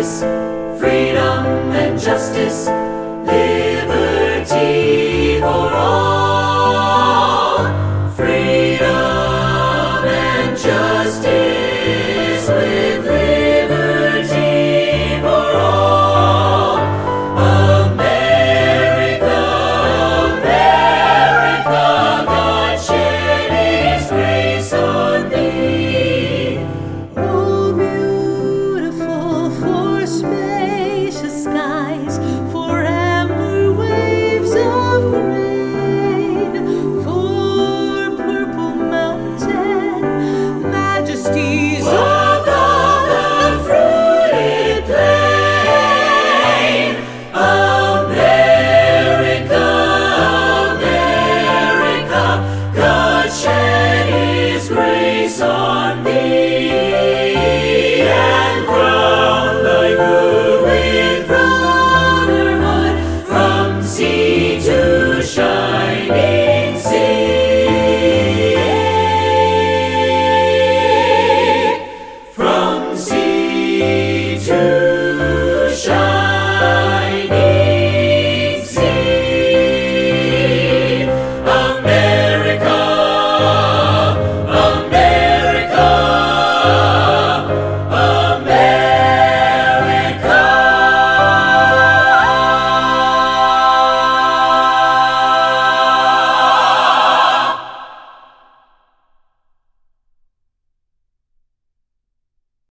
justice, freedom and justice, liberty for all. Freedom and justice with liberty for all. America, America, God shed His grace on thee. Oh, beautiful for spacious skies, for amber waves of grain, for purple mountain majesties Above the fruited plain. America, America, God shed His grace on thee, and crown thy good